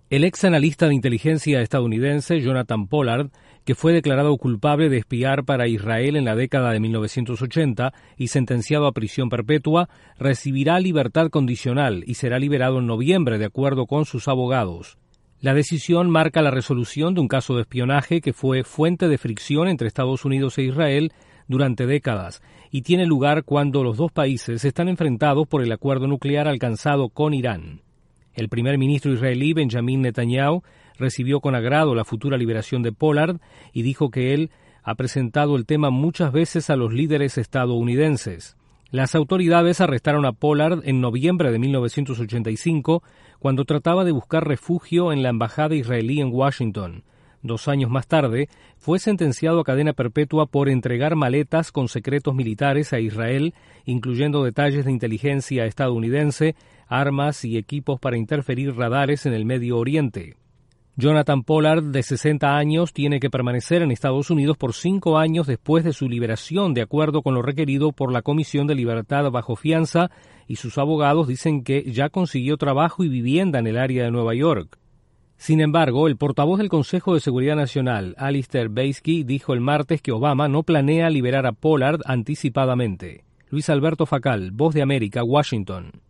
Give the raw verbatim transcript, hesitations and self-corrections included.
El ex analista de inteligencia estadounidense Jonathan Pollard, que fue declarado culpable de espiar para Israel en la década de mil novecientos ochenta y sentenciado a prisión perpetua, recibirá libertad condicional y será liberado en noviembre, de acuerdo con sus abogados. La decisión marca la resolución de un caso de espionaje que fue fuente de fricción entre Estados Unidos e Israel durante décadas y tiene lugar cuando los dos países están enfrentados por el acuerdo nuclear alcanzado con Irán. El primer ministro israelí Benjamin Netanyahu recibió con agrado la futura liberación de Pollard y dijo que él ha presentado el tema muchas veces a los líderes estadounidenses. Las autoridades arrestaron a Pollard en noviembre de mil novecientos ochenta y cinco, cuando trataba de buscar refugio en la embajada israelí en Washington. Dos años más tarde, fue sentenciado a cadena perpetua por entregar maletas con secretos militares a Israel, incluyendo detalles de inteligencia estadounidense, armas y equipos para interferir radares en el Medio Oriente. Jonathan Pollard, de sesenta años, tiene que permanecer en Estados Unidos por cinco años después de su liberación, de acuerdo con lo requerido por la Comisión de Libertad bajo fianza, y sus abogados dicen que ya consiguió trabajo y vivienda en el área de Nueva York. Sin embargo, el portavoz del Consejo de Seguridad Nacional, Alistair Beisky, dijo el martes que Obama no planea liberar a Pollard anticipadamente. Luis Alberto Facal, Voz de América, Washington.